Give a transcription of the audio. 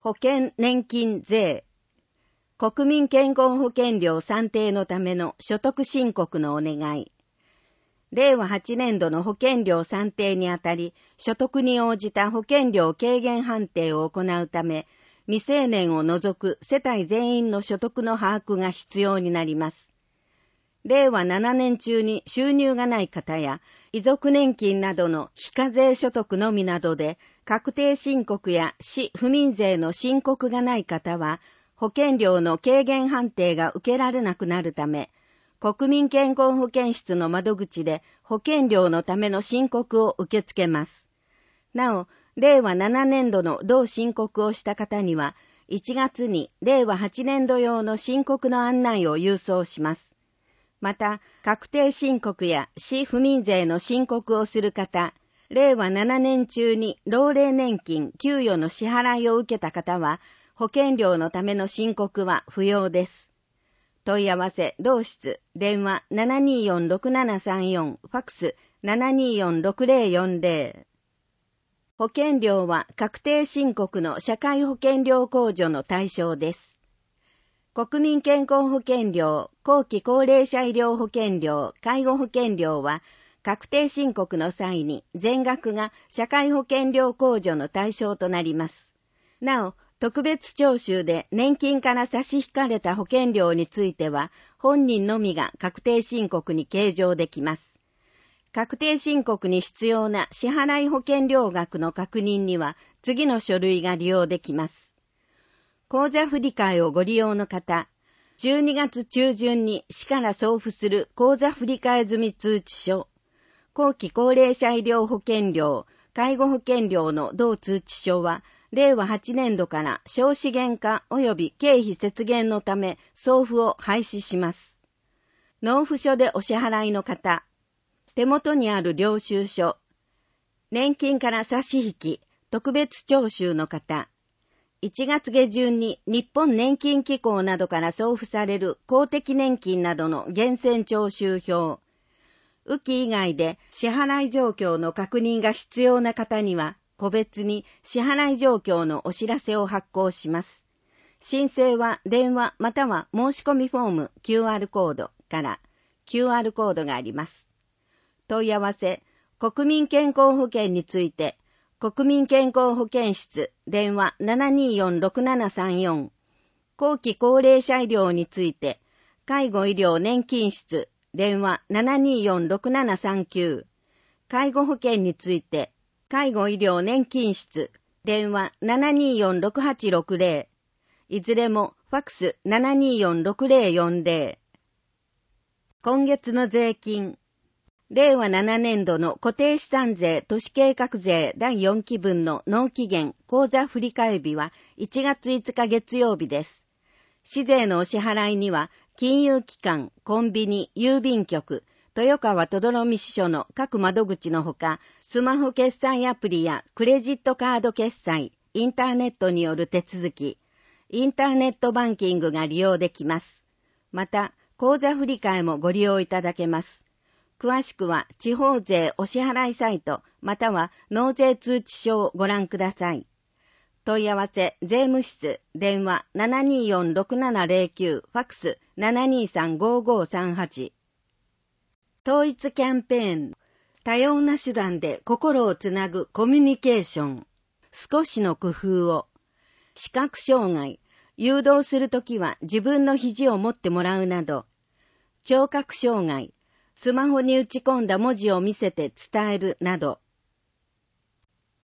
保険年金税、国民健康保険料算定のための所得申告のお願い。令和8年度の保険料算定にあたり、所得に応じた保険料軽減判定を行うため、未成年を除く世帯全員の所得の把握が必要になります。令和7年中に収入がない方や、遺族年金などの非課税所得のみなどで、確定申告や市府民税の申告がない方は、保険料の軽減判定が受けられなくなるため、国民健康保険室の窓口で保険料のための申告を受け付けます。なお、令和7年度の同申告をした方には、1月に令和8年度用の申告の案内を郵送します。また、確定申告や市府民税の申告をする方、令和7年中に老齢年金、給与の支払いを受けた方は、保険料のための申告は不要です。問い合わせ、同室、電話 724-6734、ファックス 724-6040。保険料は確定申告の社会保険料控除の対象です。国民健康保険料、後期高齢者医療保険料、介護保険料は、確定申告の際に全額が社会保険料控除の対象となります。なお、特別徴収で年金から差し引かれた保険料については、本人のみが確定申告に計上できます。確定申告に必要な支払い保険料額の確認には、次の書類が利用できます。口座振替をご利用の方、12月中旬に市から送付する口座振替済通知書、後期高齢者医療保険料、介護保険料の同通知書は、令和8年度から省資源化及び経費節減のため送付を廃止します。納付書でお支払いの方、手元にある領収書、年金から差し引き、特別徴収の方、1月下旬に日本年金機構などから送付される公的年金などの源泉徴収票、雨季以外で支払い状況の確認が必要な方には、個別に支払い状況のお知らせを発行します。申請は電話または申し込みフォーム QR コードから QR コードがあります。問い合わせ、国民健康保険について、国民健康保険室電話 724-6734、後期高齢者医療について、介護医療年金室電話 724-6739、介護保険について、介護医療年金室電話 724-6860、いずれもファックス 724-6040。今月の税金、令和7年度の固定資産税都市計画税第4期分の納期限口座振替日は1月5日月曜日です。市税のお支払いには金融機関、コンビニ、郵便局、豊川とどろみ支所の各窓口のほか、スマホ決済アプリやクレジットカード決済、インターネットによる手続き、インターネットバンキングが利用できます。また、口座振替もご利用いただけます。詳しくは地方税お支払いサイト、または納税通知書をご覧ください。問い合わせ、税務室、電話 724-6709、ファックス 723-5538。統一キャンペーン、多様な手段で心をつなぐコミュニケーション、少しの工夫を、視覚障害、誘導するときは自分の肘を持ってもらうなど、聴覚障害、スマホに打ち込んだ文字を見せて伝えるなど、